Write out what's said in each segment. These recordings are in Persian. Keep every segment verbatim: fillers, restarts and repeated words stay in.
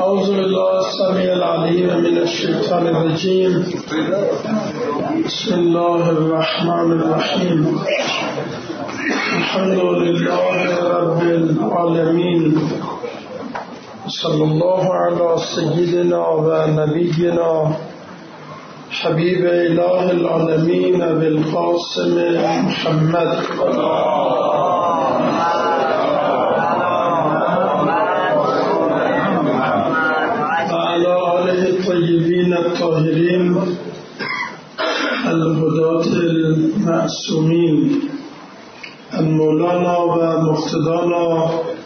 أعوذ بالله السميع العليم من الشيطان الرجيم. بسم الله الرحمن الرحيم. الحمد لله رب العالمين، صلى الله على سيدنا ونبينا حبيب إله العالمين بالقاسم محمد الطيبين الطاهرين الهداة المعصومين المولانا ومقتدانا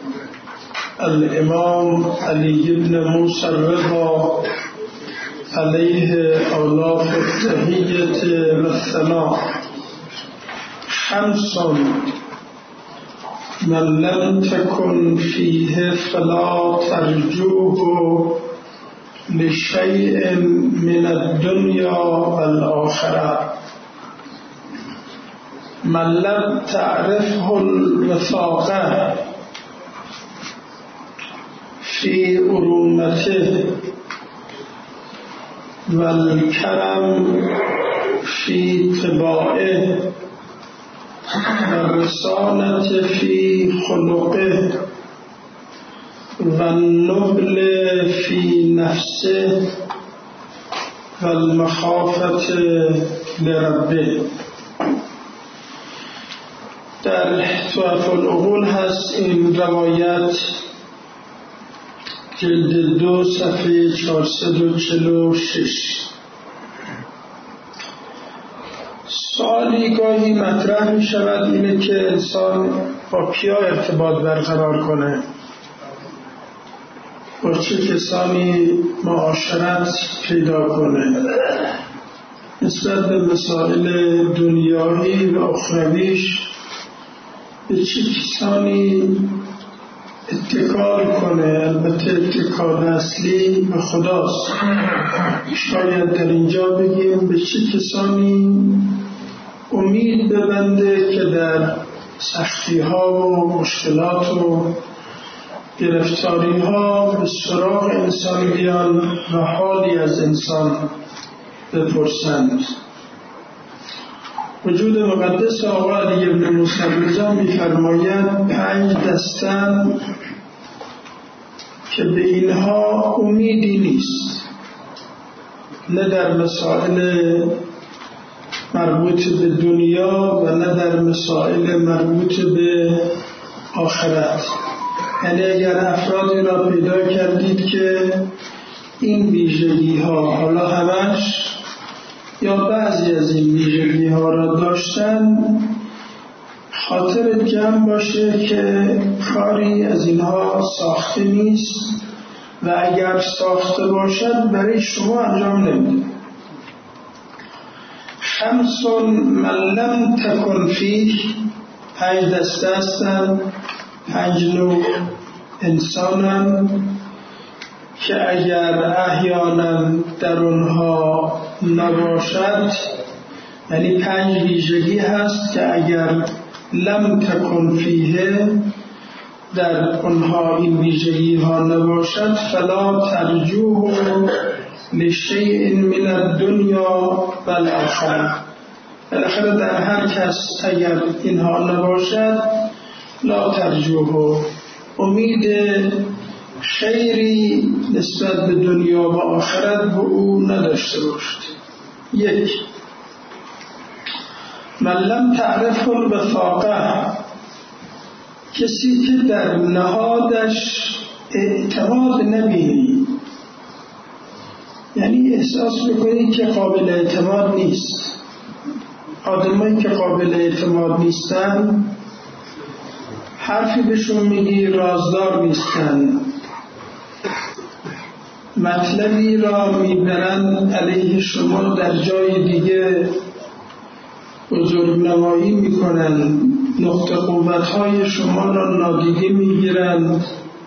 الإمام علي بن موسى الرضا عليه أولاف التحية والثناء. خمس من لم تكن فيه فلا ترجوه لشيء من الدنيا والآخرة. من لم تعرفه الوثاقة في أرومته والكرم في طباعه والرسالة في خلقه والنبل في نفسه والمخافة لربه. در تحفة العقول هست این روایت، جلد دو صفحه چهارصد و چهل و شش. سوالی گاهی مطرح می شود اینه که انسان با کیا ارتباط برقرار کنه، با چه کسانی معاشرت پیدا کنه، نسبت به مسائل دنیایی و اخرویش به چه کسانی اتکال کنه. البته اتکال اصلی به خداست. شاید در اینجا بگیم به چه کسانی امید ببنده که در سختی ها و مشکلات و گرفتاری ها به سراغ انسان بیان و حالی از انسان بپرسند. وجود مقدس آقا علی بن موسی الرضا می‌فرماید پنج دستن که به اینها امیدی نیست، نه در مسائل مربوط به دنیا و نه در مسائل مربوط به آخرت. یعنی اگر افرادی را پیدا کردید که این ویژگی ها، حالا همش یا بعضی از این ویژگی ها را داشتن، خاطر جمع باشه که کاری از اینها ساخته نیست و اگر ساخته باشد برای شما انجام نمیده. خمس من لم تکن فیه، پنج دسته هستن، پنج نوع انسانن که اگر احیانا در اونها نباشد، یعنی پنج ویژگی هست که اگر لم تکن فیه، در اونها این ویژگی ها نباشد، فلا ترجوه لشیء من الدنیا والآخرة. بالاخره در هر کس اگر اینها نباشد، لا ترجوه، امید خیری نسبت به دنیا و آخرت به او نداشته باشد. یک، من لم تعرف الوثاقه، کسی که در نهادش اعتماد نبینی، یعنی احساس بکنی که قابل اعتماد نیست. آدمایی که قابل اعتماد نیستن، حرفی بهشون میگی رازدار نیستن، مطلبی را میبرن علیه شما در جای دیگه بزرگنمایی میکنن، نقطه قوتهای شما را نادیده میگیرن،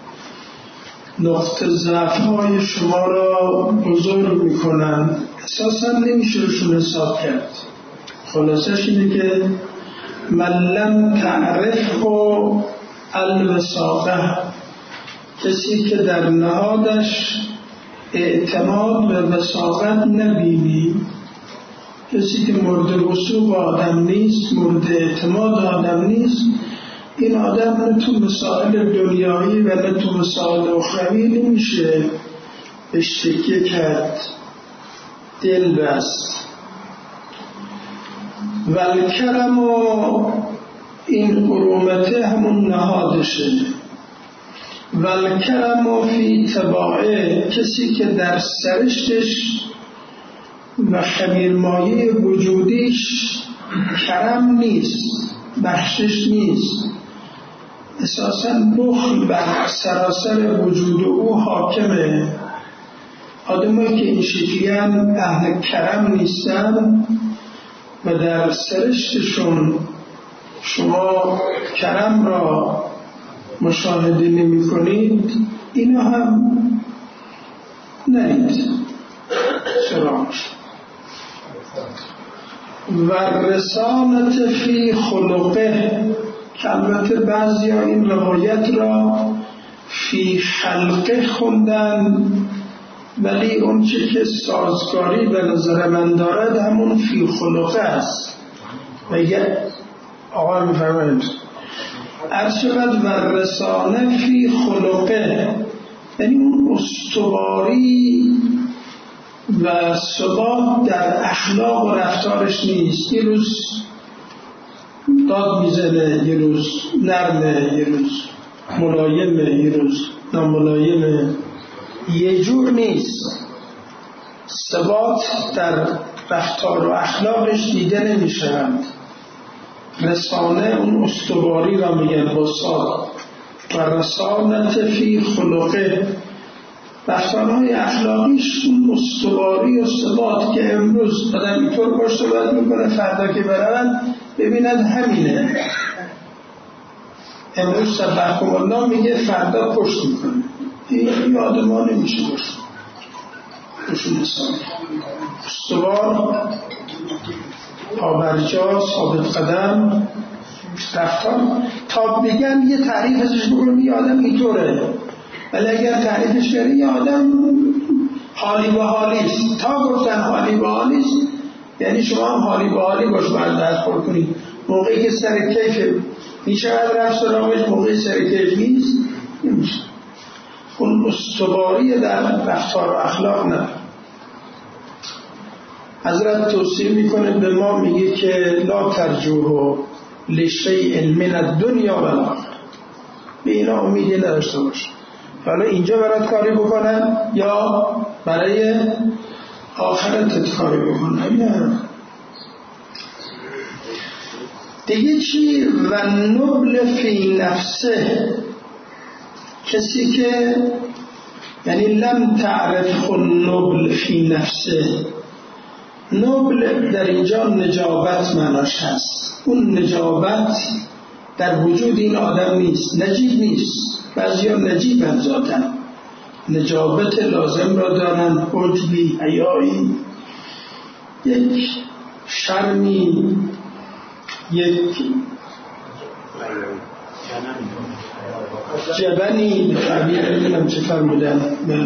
نقطه ضعفهای شما را بزرگ میکنن، اساسا نمیشه روشون حساب کرد. خلاصش اینه که من لم تعرفه الوثاقه، کسی که در نهادش اعتماد و وثاقت نبینی، کسی که مورد وثوق آدم نیست، مورد اعتماد آدم نیست، این آدم نه تو مسائل دنیایی و نه تو مسائل اخروی نمیشه بهش تکیه کرد، دل بست. والکرم و این حرمته همون نهادشه. والکرم و فی تباعه، کسی که در سرشتش و خمیرمایه وجودیش کرم نیست، بخشش نیست، اساساً بخل بر سراسر وجود او حاکمه. آدمایی که این شکلیان اهل کرم نیستن و در سرشتشون شما کرم را مشاهده نمی کنید، اینا هم نرید سراغش. و رسالت فی خلقه، که البته بعضی ها این روایت را فی خلقه خوندن، ولی اون چه که سازگاری به نظر من دارد همون فی خلقه است. و یه آقا میفرمایید ارشبت و رسانه فی خلقه، یعنی اون استواری و ثبات در اخلاق و رفتارش نیست. یه روز داد میزنه، یه روز نرمه، یه روز ملایمه، یه روز ناملایمه، یه جور نیست. ثبات در رفتار و اخلاقش دیده نمیشوند. رسانه اون استواری را میگن با صاد. و رسانت فی خلقه، رفتارهای اخلاقیش اون استواری و ثبات که امروز آدم اینطور باش صحبت میکنه، فردا که برن ببینن همینه. امروز سبحکم الله میگه، فردا پشت میکنه. این آدم ها نمیشه باشه بشون انسان استوار، پابرجا، ثابت قدم، رفتار. تا بگن یه تعریف ازش بکنم یه آدم اینطوره، ولی اگر تعریفش کردی یه آدم حالی به حالیست. تا گفتن حالی به حالیست یعنی شما هم حالی به حالی باش باید دست خور کنید. موقعی که سر کیف میشود رفت سراغش، موقعی سر کیف نیست نمیشه. اون استواری در رفتار و اخلاق نداره. حضرت توصیه میکنه به ما، میگه که لا ترجوه لشیء من الدنیا و الاخره، به اینا امیدی نداشته باش. حالا اینجا برات کاری بکنن یا برای آخرتت کاری بکنن. نه دیگه چی؟ و نبل فی نفسه، کسی که یعنی لم تعرف النبل فی نفسه. نبل در اینجا نجابت معناش هست. اون نجابت در وجود این آدم نیست، نجیب نیست. بعضی ها نجیب هم ذاتن، نجابت لازم را دارن، عجبی، حیایی، یک شرمی، یک جبنی، تعبیر نمیدونم چه فرمودن،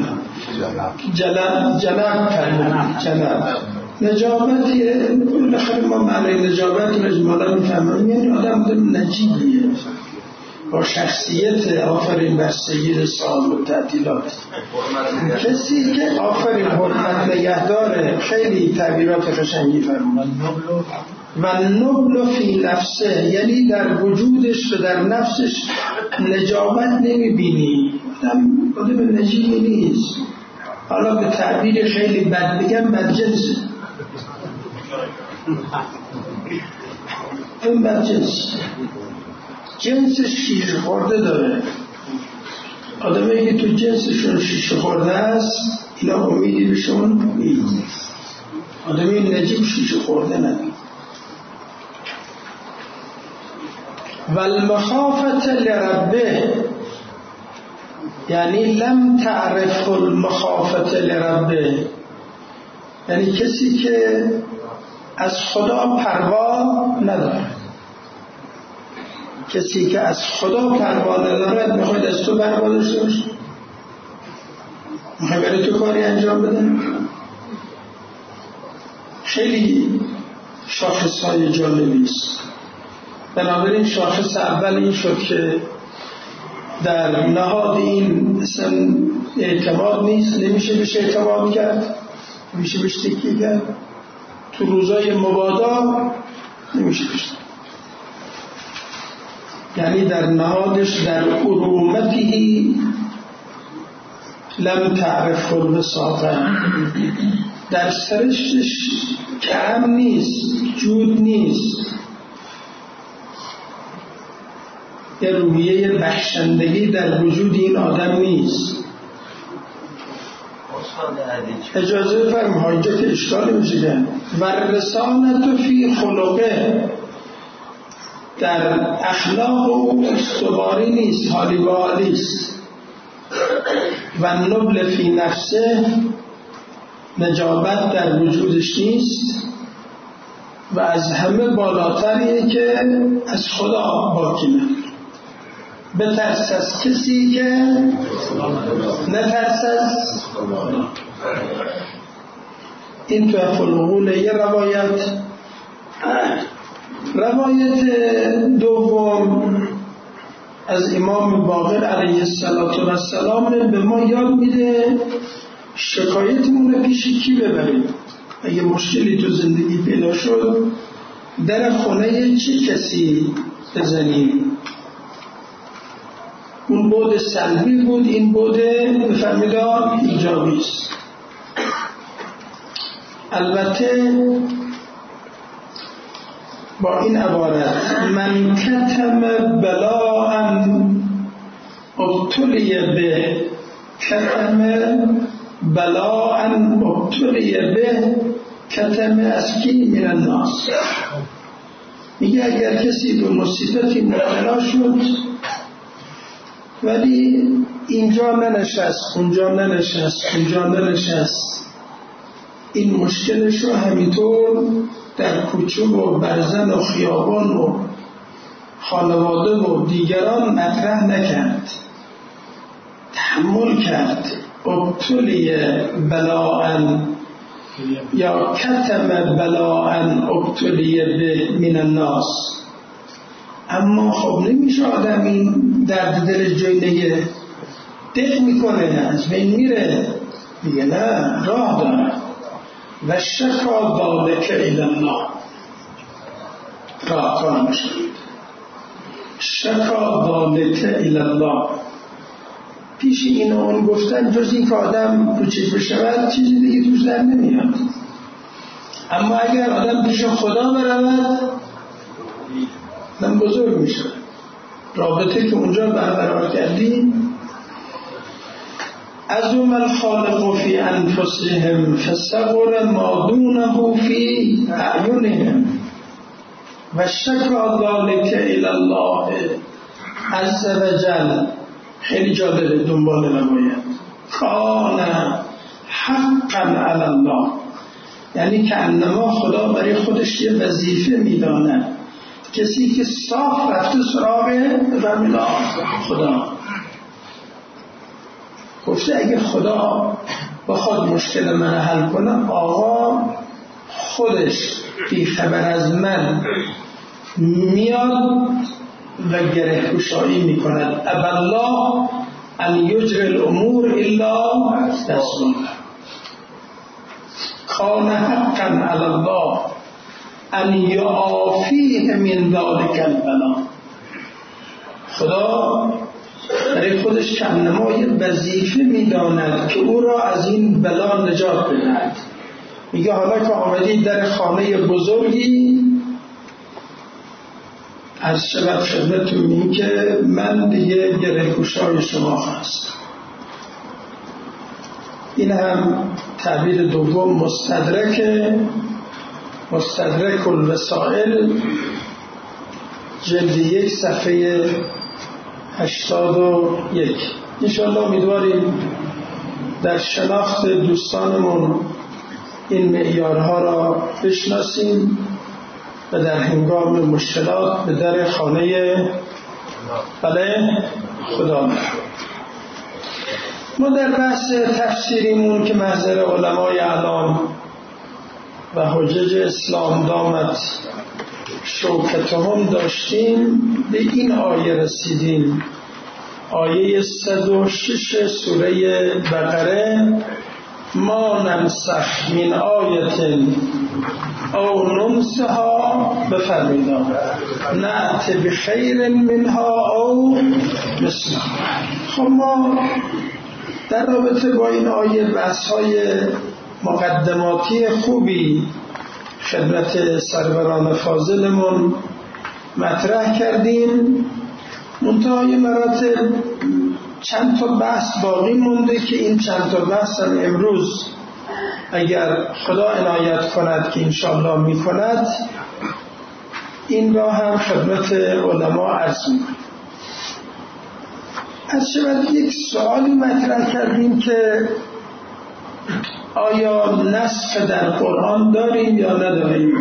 جلب جلب کردن، جلب نجابت. بالاخره ما معنی نجابت مجمولا میفهمیم، یعنی آدم آدم نجیبیه با شخصیت. آفرین بر سید صاحب و تعطیلات، کسی که آفرین حرمت نگهداره. خیلی تعبیرات قشنگی فرمود. و نبل فی نفسه، یعنی در وجودش و در نفسش نجابت نمیبینی. آدم آدم نجیبی نیست. حالا به تعبیر خیلی بد بگم، بدجنسه. این بدجنس، جنسش شیشه خورده داره. آدمایی که تو جنسشون شیشه خورده است، اینا امیدی بهشون نیست. آدمی نجیب شیشه خورده نداره. والمخافت لربه، یعنی لم تعرف المخافت لربه، یعنی کسی که از خدا پروا نداره. کسی که از خدا پروا نداره، میخواید از تو پروا داشته باشه؟ میخوای برای تو کاری انجام بدن. خیلی شاخصهای جالبی است. بنابراین شاخص اول این شد که در نهاد این اصلا اعتماد نیست، نمیشه بهش اعتماد کرد، نمیشه بهش تکیه کرد. تو روزای مبادا نمیشه بهش، یعنی در نهادش در ارومتی لم تعرف الوساطه، در سرشتش کم نیست، جود نیست، یه روحیه بخشندگی در وجود این آدم نیست. اجازه فرم حاجت اشکال میشه و رسالت فی خلقه، در اخلاق او استواری نیست، حالی با حالی است. و نبل فی نفسه، نجابت در وجودش نیست. و از همه بالاتریه که از خدا باکی نداره. بترس از کسی که نترس از خدا. این تو افالقول یه روایت. روایت دوم از امام باقر علیه السلام به ما یاد میده شکایتمون رو پیش کی ببریم. اگه مشکلی تو زندگی پیدا شد در خونه چه کسی بزنیم. اون بعد سلبی بود، این بعد بفرمیدان ایجابی است. البته با این عبارت من کتم بلاء ابتلی به، کتم بلاء ابتلی به، کتم از کی؟ من الناس. میگه اگر کسی به مصیبتی مبتلا شد ولی اینجا ننشست، اونجا ننشست، اونجا ننشست، این مشکلش رو همینطور در کوچه و برزن و خیابان و خانواده و دیگران مطرح نکرد، تحمل کرد. ابتلی بلاء یا کتم بلاء ابتلی به من الناس. اما خب نمیشه آدم این درد دل جای نگه، دق میکنه، از بین میره، میگه نه، راه داره. و شکا ذالک الی الله، راه کنم شد. شکا ذالک الی الله، پیش این اون گفتن جز این که آدم کوچک بشود چیزی دیگه توش در نمیاد. اما اگر آدم پیش خدا برود آدم بزرگ میشه. رابطه که اونجا برقرار کردیم، عظم الخالق فی انفسهم فصغر ما دونه فی اعینهم و شکا ذلک الی الله عز وجل. خیلی جالبه دنبال نماید. کان حقا علی الله، یعنی که انما خدا برای خودش یه وظیفه میداند. کسی که صاف رفته سراغ رمیلا خدا، گفته اگه خدا بخواد مشکل من حل کنه، آقا خودش بی خبر از من میاد و گره گشایی میکند. ابالله ان یجری الامور الا تسلیم. کان حقا علی الله ان یعافیه من ذلک البلا. خدا برای خودش کنما یه وظیفه میداند که او را از این بلا نجات بدهد. میگه حالا که آمدید در خانه بزرگی، از شبت خدمتون این که من دیگه گره گشای شما هست. این هم تعبیر دوم مستدرک مستدرک الوسائل، جلد یک صفحه هشتاد و یک. انشاءالله امیدواریم در شناخت دوستانمون این معیارها را بشناسیم و در هنگام مشکلات به در خانه بله خدا ما در بحث تفسیریمون که محضر علمای اعلام و حجج اسلام دامت شوکتهم داشتیم، به این آیه رسیدیم، آیه صد و شش سوره بقره: ما ننسخ من آیت او ننسها، بفرمایید نأت بخیر منها او مثلها. خب ما در رابطه با این آیه بحث‌های مقدماتی خوبی خدمت سروران فاضلمون مطرح کردیم. منتهای مراتب چند تا بحث باقی مونده که این چند تا بحث هم امروز اگر خدا عنایت کند که انشاءالله می کند این را هم خدمت علما عرض می‌کنم. از شود یک سوالی مطرح کردیم که آیا نسخ در قرآن داریم یا نداریم؟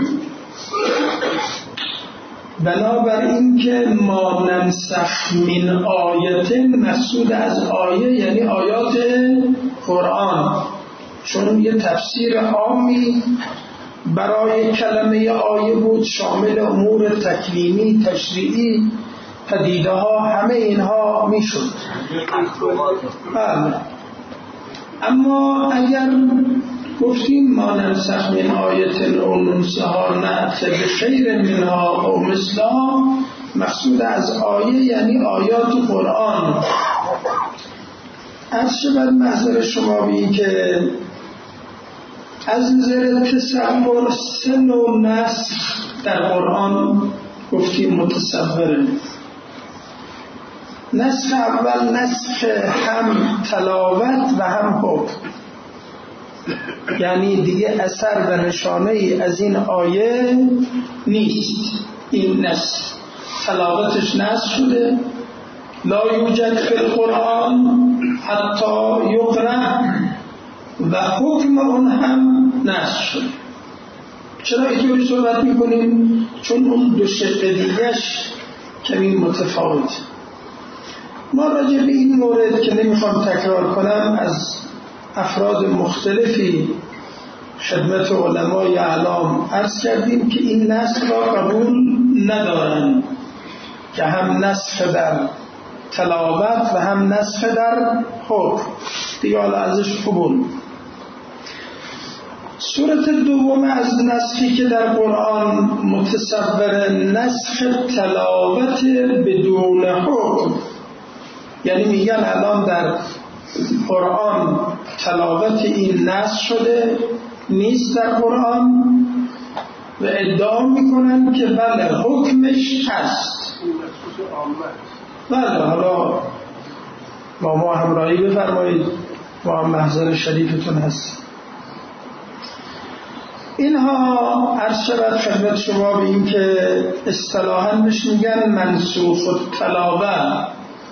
بنابراین که ما ننسخ من آیت، مقصود از آیه یعنی آیات قرآن، چون یه تفسیر عامی برای کلمه آیه بود، شامل امور تکوینی، تشریعی، پدیده ها، همه اینها میشد. بله. اما اگر گفتیم ما ننسخ من آیت او ننسها نأت بخیر منها او مثلها، مقصود از آیه یعنی آیات قرآن. از شبه محضر شما بی که از نظر تصور سن و نسخ در قرآن گفتیم متصوره. نسخ اول نسخ هم تلاوت و هم حکم، یعنی دیگه اثر و نشانه ای از این آیه نیست. این نسخ تلاوتش نسخ شده، لا یوجد فی القرآن حتی یقرأ، و حکم اون هم نسخ شده. چرا اینطوری صحبت میکنیم؟ چون اون دو شق دیگهش کمی متفاوت. ما راجع به این مورد که نمیخوام تکرار کنم از افراد مختلفی خدمت علمای اعلام عرض کردیم که این نسخ را قبول ندارن، که هم نسخ در تلاوت و هم نسخ در حکم، دیگه حالا ازش قبول. صورت دوم از نسخی که در قرآن متصور، نسخ تلاوت بدون حکم، یعنی میگن الان در قرآن تلاوت این نسخ شده نیست در قرآن، و ادعا میکنن که بله حکمش هست. بله، حالا با ما همراهی بفرمایید، با هم محضر شریفتون هست. اینها عرض شود خدمت شما به این که اصطلاحاً بهش میگن منسوخ التلاوه.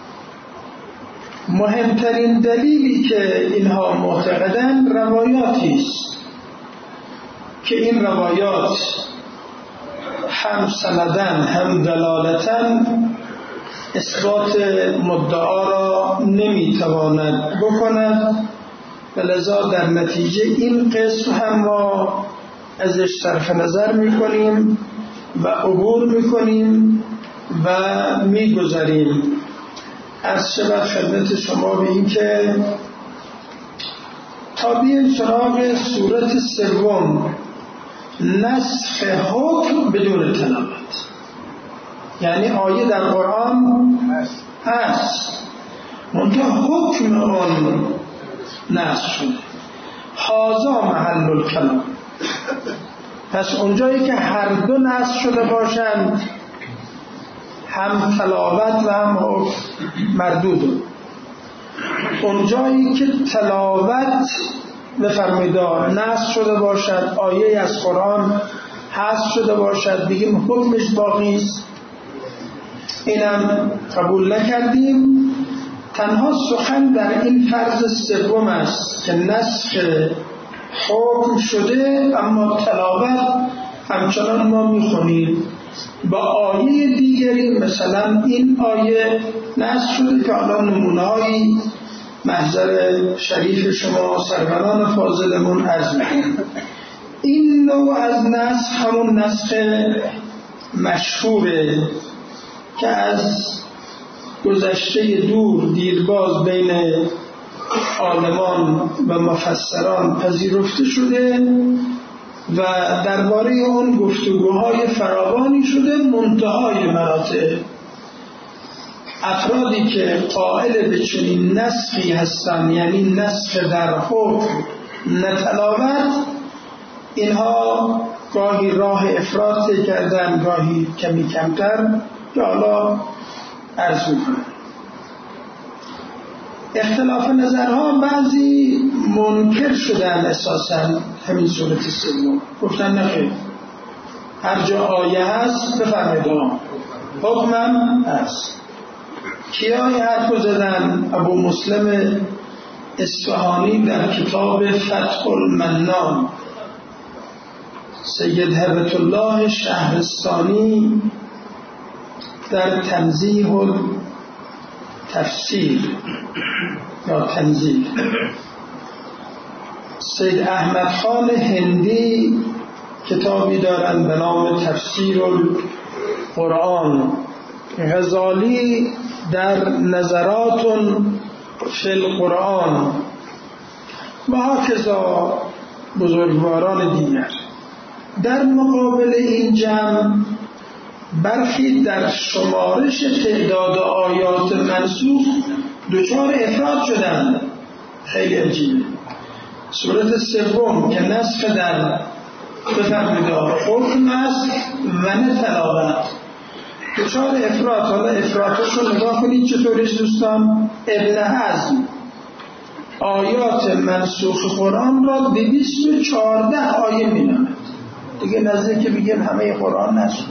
مهمترین دلیلی که اینها معتقدن روایاتی است که این روایات هم سندن هم دلالتن اثبات مدعا را نمیتواند بکند، و لذا در نتیجه این قسم هم ما ازش صرف نظر میکنیم و عبور میکنیم و میگذاریم. از شبه خدمت شما به این که تا بیاییم سراغ صورت سوم، نسخ حکم بدون تلاوت، یعنی آیه در قرآن هست منتها حکم آن نسخ شده. هذا محل الکلام. پس اونجایی که هر دو نسخ شده باشند، هم تلاوت و هم حکم مردود. اونجایی که تلاوت بفرمایید نسخ شده باشد، آیه از قرآن حذف شده باشد، دیگه حکمش باقی است، اینم قبول نکردیم. تنها سخن در این فرض سوم است که نسخ حکم شده اما تلاوت همچنان ما میخونیم. با آیه دیگری مثلا این آیه نسخ شده که الان نمونه‌هایی محضر شریف شما سروران فاضلمون عرض می‌کنم. این نوع از نسخ همون نسخ مشهوره که از گذشته دور دیرباز بین عالمان و مفسران پذیرفته شده و درباره اون گفتگوهای فراوانی شده. منتهای مراتب افرادی که قائل به چنین نسخی هستند، یعنی نسخ در حکم نه تلاوت، اینها گاهی راه افراط کردن، گاهی کمی کمتر، که حالا عرض می‌کنم. اختلاف نظرها، بعضی منکر شدن اساساً همین صورت سوم، گفتن نخیر، هر جا آیه هست بفرمایید حکمم هست. کیا این حرفو زدن؟ ابو مسلم اصفهانی در کتاب فتح المنان، سید هبت الله شهرستانی در تنزیه تفسیر یا تنزیل، سید احمد خان هندی کتابی دارند به نام تفسیر القرآن، غزالی در نظرات فی القرآن و هکذا بزرگواران دیگر. در مقابل این جمع برخی در شمارش تعداد آیات منسوخ دچار افراط شدند. خیلی عجیبه. سورت سوم که نسخ در بفرمایید حکم است و نه تلاوت، دچار افراط. حالا افراطش رو نگاه کنید چطوریست دوستان. ابن حزم آیات منسوخ قرآن را دویست و چهارده آیه می‌داند. دیگه نزدیک که بگیم همه قرآن نشد.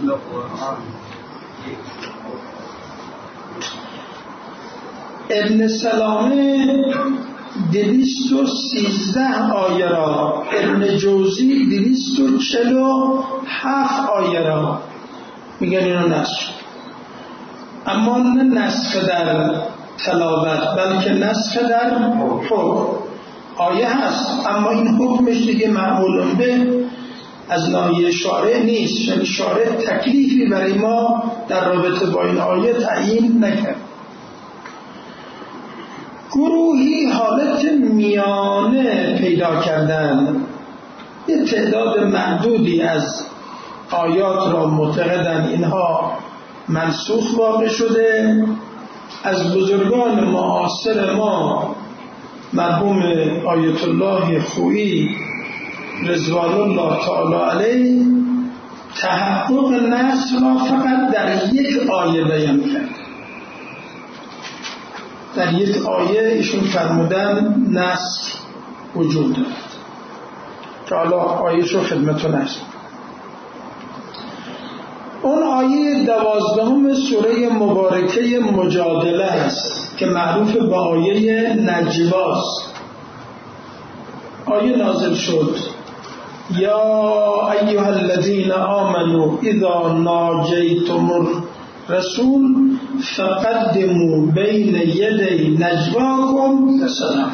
ابن سلامه دویست و سیزده آیه را، ابن جوزی دویست و چهل و هفت آیه را میگن اینو نسخ. اما نه نسخ در تلاوت، بلکه نسخ در حکم. آیه هست اما این حکمش دیگه معمول به از ناحیه شارع نیست، یعنی شارع تکلیفی برای ما در رابطه با این آیه تعیین نکرد. گروهی حالت میانه پیدا کردن، یه تعداد محدودی از آیات را معتقدن اینها منسوخ واقع شده. از بزرگان معاصر ما مرحوم آیت الله خویی رضوان الله تعالی علیه تحقق نسخ را فقط در یک آیه بیان کرد. در یک آیه ایشون فرمودن نسخ وجود دارد که حالا آیه‌ش رو خدمتتون عرض. اون آیه دوازدهم سوره مبارکه مجادله است که معروف به آیه نجواست. آیه نازل شد یا ایها الذین آمنوا اذا ناجیتم الرسول فقدموا بین یدی نجواکم صدقه.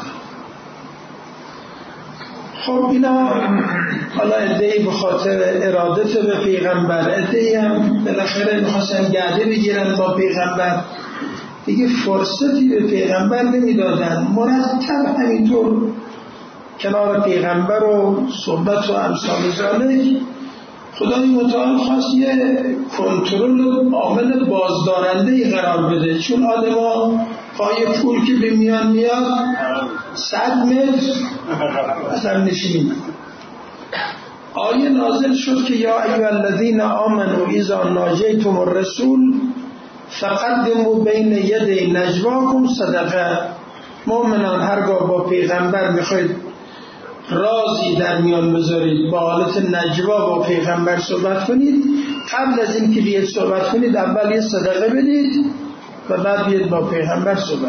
خب اینا حالا عده‌ای به خاطر ارادت به پیغمبر، عده‌ای هم بالاخره می‌خواستن گرده بگیرن با پیغمبر، دیگه فرصتی به پیغمبر نمیدادن، مرتب همینطور کنار پیغمبر و صحبت و امثال ذالک. خدای متعال خواست یه کنترل عامل بازدارنده‌ای قرار بده، چون آدما پای پول که به میان میاد صد متر اصلا نشینی. آیه نازل شد که یا ایها الذین آمنوا اذا ناجیتم الرسول فقدموا بین یدی نجواکم صدقه. مؤمنان هرگاه با پیغمبر میخواید رازی در میان بذارید، با حالت نجوا با پیغمبر صحبت کنید، قبل از این که بیاید صحبت کنید اول یه صدقه بدید و بعد بیاید با پیغمبر صحبت.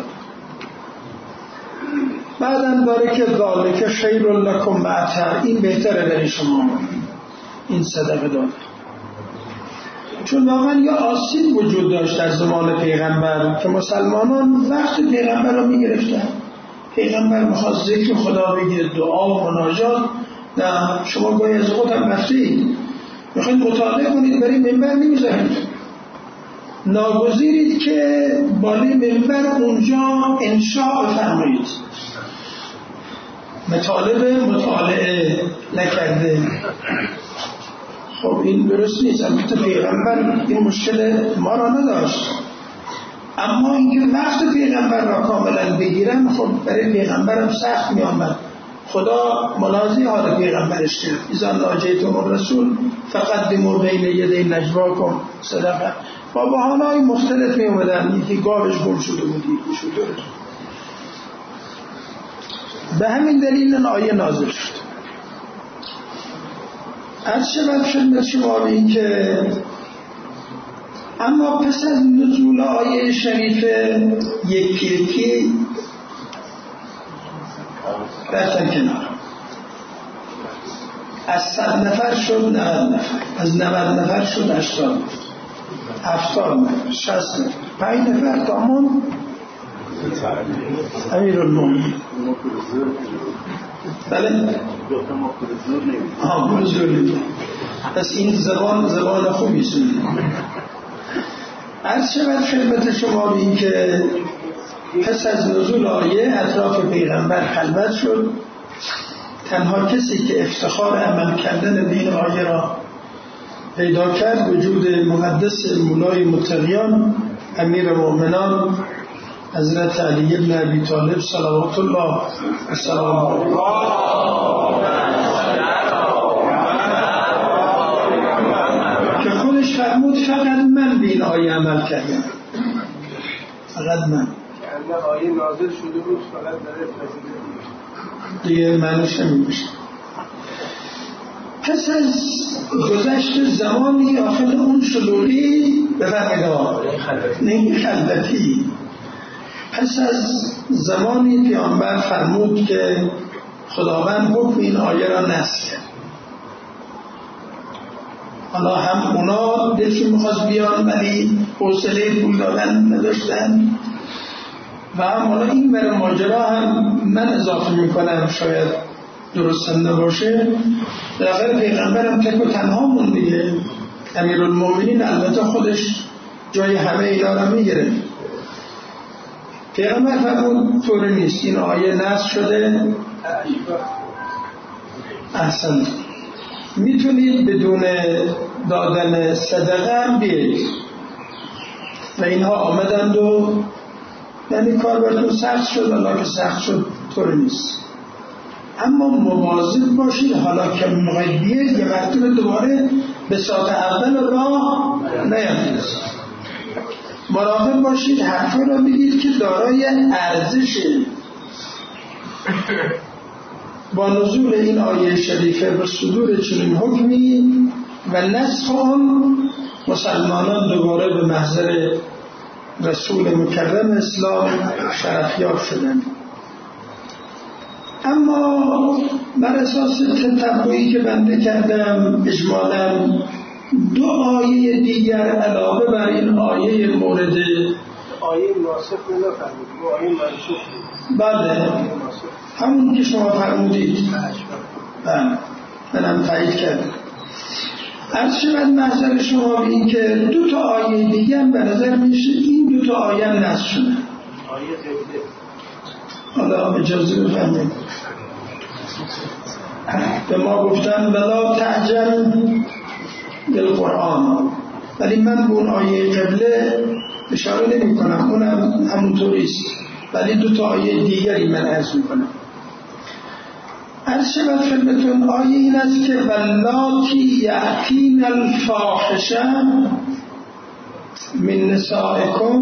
بعدم داره که ذالک خیر لکم و اطهر، این بهتره برای شما این صدقه داده. چون واقعا یه آسیب وجود داشت در زمان پیغمبر که مسلمانان وقت پیغمبر رو میگرفتن، پیغمبر میخواد ذکر خدا بگه، دعا و مناجات. نه، شما گاهی از خود هم رفتید میخواید مطالعه کنید، برید منبر نمیذارید، ناگزیرید که بالای منبر اونجا انشاء بفرمایید. مطالبه مطالعه نکرده. خب این درست نیست. البته پیغمبر این مشکل ما را نداشت، اما اینکه وقت پیغمبر را کاملا بگیرن خب برای پیغمبرم سخت می آمد. خدا ملاحظه حال پیغمبرش کرد، اذا ناجیتم الرسول فقدموا بین یدی نجواکم صدقه. با بهانه‌های مختلف می اومدن، یکی گاوش گم شده بود، یکی شده. به همین دلیل این آیه نازل شد. از شبت خدمت شما بین که اما پس از نزول آیه شریفه یکی یکی رفتن کنار. از صد نفر شد نود نفر، از نود نفر شد هشتاد نفر، هفتاد نفر، شصت نفر، پنج نفر تامون امیرالمومنین. بله؟ آها بول زور نمید. پس این زبان زبان خوبی سونید. عرض شود خدمت شما بین که پس از نزول آیه اطراف پیغمبر خلوت شد. تنها کسی که افتخار عمل کردن به این آیه را پیدا کرد وجود مقدس مولای متقیان امیر مومنان حضرت علی بن ابی طالب صلوات الله و سلام علیه که خودش فرمود فقط من به این آیه عمل کردم، فقط من. آیه نازل شده بود فقط داره دیگه معنیش نمیشه. پس از گذشت زمانی آخر اون شلوغی بفرمید نمی خلوتی، پس از زمانی پیامبر فرمود که خداوند حکم این آیه را نسخ کرد. حالا هم اونا دلشون میخواست بیان ولی حوصله پول دادن نداشتن، و هم حالا این برای ماجرا هم من اضافه میکنم شاید درست نباشه. در آخر پیغمبرم تک و تنها مون دیگه. امیرالمومنین البته خودش جای همه اینا را میگیره. پیغمبر فرمود طور نیست، این آیه نسخ شده. احسن، میتونید بدون دادن صدقه هم بیایید. و اینها آمدند و یعنی کار براتون سخت شد. الله که سخت شد طور نیست، اما مواظب باشید حالا که میخواید بیاید یه مرتبه دوباره به ساعت اول راه نیامدید. مراقب باشید حرفا را بگید که دارای ارزشه. با نزول این آیه شریفه و صدور چنین حکمی و نسخ آن، مسلمانان دوباره به محضر رسول مکرم اسلام شرفیاب شدند. اما بر اساس تتبعی که بنده کردم اجمالاً دو آیه دیگر علاوه بر این آیه مورد آیه ناسخ نفرمود، آیه منسوخ. بله همون که شما فرمودید. بله منم تایید کردم. عرض شود محضر شما به این که دو تا آیه دیگه هم به نظر میشه این دو تا آیه هم نسخ شده. آیه زیده. حالا اجازه بفرمایید. به ما گفتن ولا تعجل بالقرآن، ولی من به اون آیه قبله اشاره نمی کنم، اونم همونطوری است، ولی دو تا آیه دیگری من عرض می کنم. عرض شود خدمتون آیه این است که واللاتی یأتین الفاحشه من نسائکم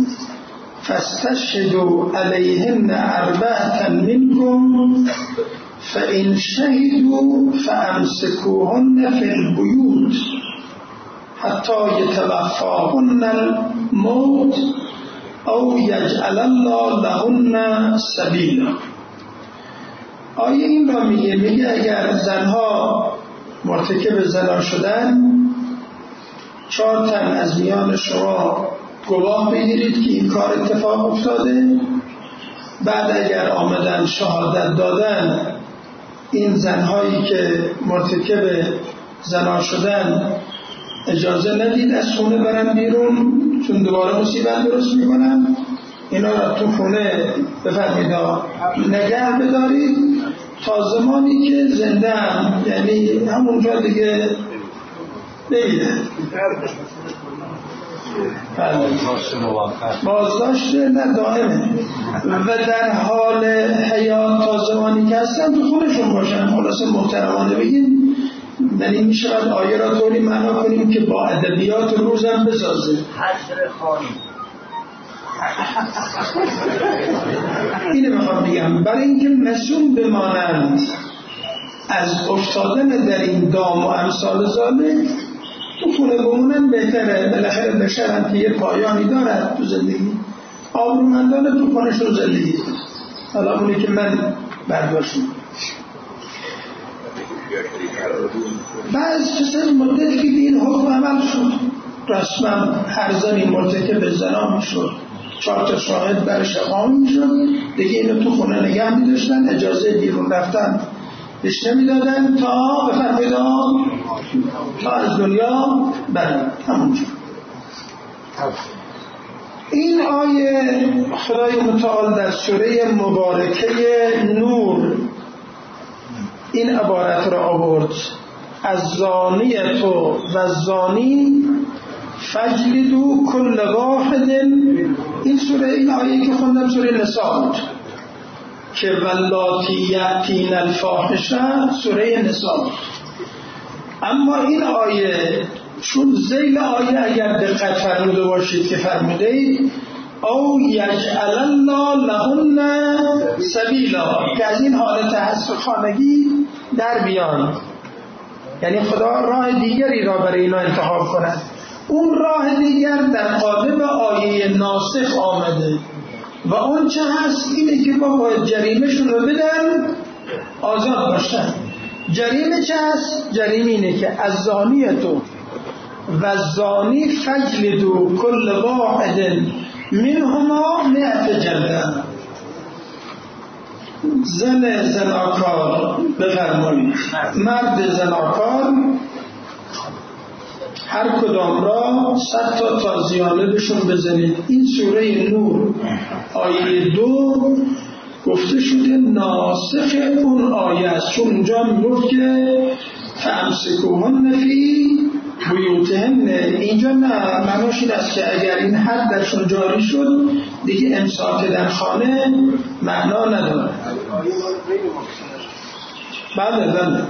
فاستشهدوا علیهن اربعة منکم فإن شهدوا فأمسكوهن في البيوت حتى يتوفاهن الموت او یجعل الله لهن سبیلا. آیه این را میگه میگه اگر زنها مرتکب زنا شدن، چهار تن از میان شما گواه بگیرید که این کار اتفاق افتاده بعد اگر آمدن شهادت دادن این زنهایی که مرتکب زنا شدن اجازه ندید از خونه برن بیرون، چون دوباره مصیبت درست میکنن. اینا را تو خونه بفرمید نگه بدارید تا زمانی که زنده هم، یعنی همونجا دیگه بگیره بازداشت نه دائمه و در حال حیات تا زمانی که هستن تو خونشون باشن. خلاصه محترمانه بگیم، یعنی می شود آیه را طوری معنا کنیم که با ادبیات روزم بسازه. حشر خانم اینه میخوام بگم، برای اینکه مسئول بمانند از افتادن در این دام و امثال ذالک تو خونه بمونن بهتره. بالاخره بشر هم که یه پایانی دارد تو زندگی، آبرومندانه تو خونشون زندگی کنه. حالا اونی که من برداشت میکنم بعد پس مدت که این حکم عمل شد، رسما هر زنی مرتکب زنا میشد، چهار تا شاهد برش اقامه میشد دیگه، اینو تو خونه نگه میداشتن، اجازه بیرون رفتن بهش نمیدادن تا بفرمایید تا از دنیا برن. همونجا این آیه خدای متعال در سوره مبارکه نور این عبارت را آورد: از زانیت و زانی فجلدو کل واحد. این سوره، این آیه که خوندم سوره نساء بود که واللاتی یأتین الفاحشه، سوره نساء بود. اما این آیه چون ذیل آیه اگر دقت فرموده باشید که فرمودید او یجعل الله لهن سبیلا، که از این حالت حذف خانگی در بیان، یعنی خدا راه دیگری را برای اینا انتخاب کند. اون راه دیگر در قالب آیه ناسخ آمده و اون چه هست اینه که ما باید جریمهشون رو بدن آزاد باشن. جریمه چه هست؟ جریمه اینه که از زانیتو و زانی فجلدو کل واحد منهما مئت جلده. زن زناکار بفرمایید، مرد زناکار هر کدام را صد تا تازیانه بهشون بزنید. این سوره نور آیه دو گفته شده ناسخ اون آیه است، چون اونجا میگفت که فامسکوهن فی بیوتهن. اینجا نه، معناش این است که اگر این حد درشون جاری شد دیگه امساک در خانه معنا نداره. بله بله.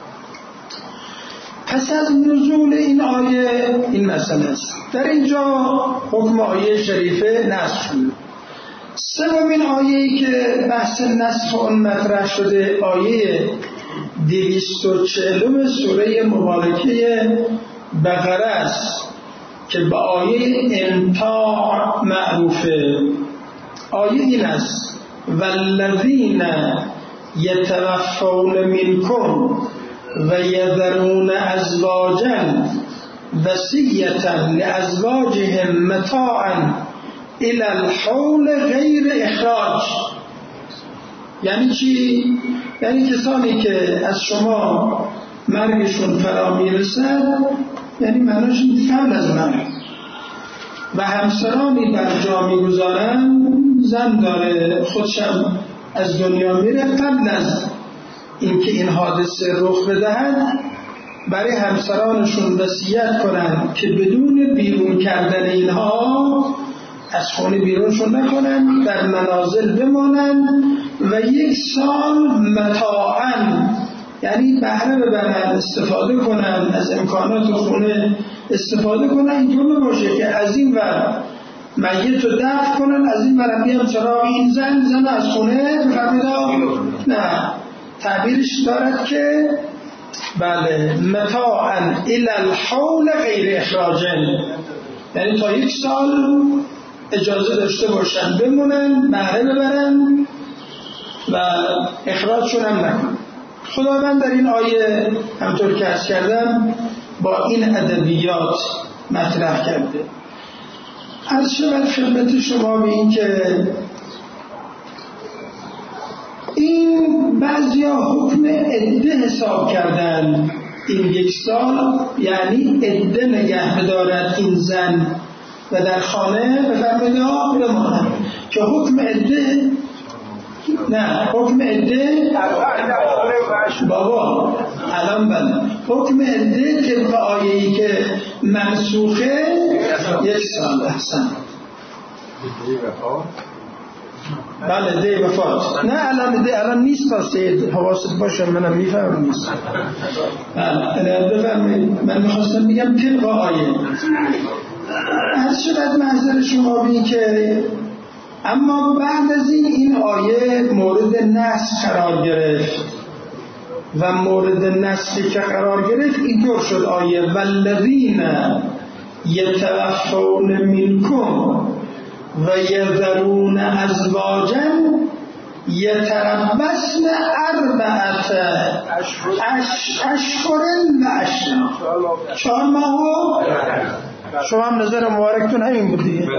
پس از نزول این آیه این مسئله است. در اینجا حکم آیه شریفه نسخ شده. سومین آیه‌ای که بحث نسخ اون مطرح شده آیه دویست و چهل سوره مبارکه بقره است که با آیه امتاع معروفه. آیه این است: والذین یتوفون منکم و یذرون ازواجا وصیة لازواجهم متاعا الی الحول غیر اخراج. یعنی چی؟ یعنی کسانی که از شما مرگشون فرا میرسد، یعنی معناش قبل از مرگ، و همسرانی بر جا میگذارن، زن داره خودشم از دنیا میره، قبل از اینکه این حادثه رخ بدهد برای همسرانشون وصیت کنن که بدون بیرون کردن اینها از خونه بیرونشون نکنن، در منازل بمانن و یک سال متاعاً، یعنی بهره ببرن، استفاده کنن از امکانات خونه، استفاده کنن. اینطور نباشه که از این ور میت رو دفن کنن، از این ور بیان سراغ این زن زن از خونه بفرمیدن. نه، تعبیرش دارد که بله متاعاً الی الحول غیر اخراجن، یعنی تا یک سال اجازه داشته باشن بمونن، بهره ببرن و اخراجشون هم نکنن. خداوند در این آیه همطور که عرض کردم با این ادبیات مطرح کرده. عرض شود خدمت شما به این که بعضیا حکم عده حساب کردن این یک سال، یعنی عده نگه بدارد این زن و در خانه بفرمایید بماند، که حکم عده نه حکم عده بابا الان بله حکم عده طبق آیه‌ای که منسوخه یک سال. احسن بله ده وفات نه الان ده الان نیست تا سید حواست باشه منم میفهمم نیست. بله بفرمایید. من میخواستم بگم طبق آیه از شدت محضر شما بین که اما بعد از این این آیه مورد نسخ قرار گرفت و مورد نسخی که قرار گرفت اینطور شد آیه والذین یتوفون منکم و یذرون ازواجا یتربصن اربعة اشهر و اشهر چهار ماه. شما هم نظر مبارکتون همین بود دیگه.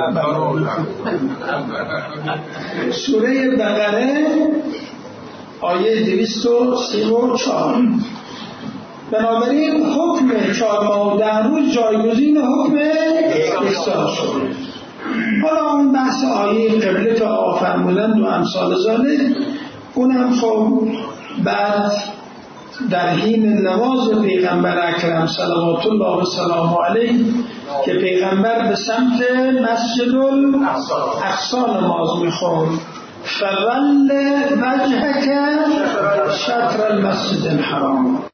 سوره بقره آیه دویست و سی و چهار. بنابراین حکم چهار ماه و ده روز جایگزین حکم یک سال شد. حالا اون بحث آیه قبله که آقا فرمودند و امثال ذالک اونم خب بعد در حین نماز پیغمبر اکرم صلوات الله و سلام علیه که پیغمبر به سمت مسجد الاقصی نماز میخوند فول وجهک شطر المسجد الحرام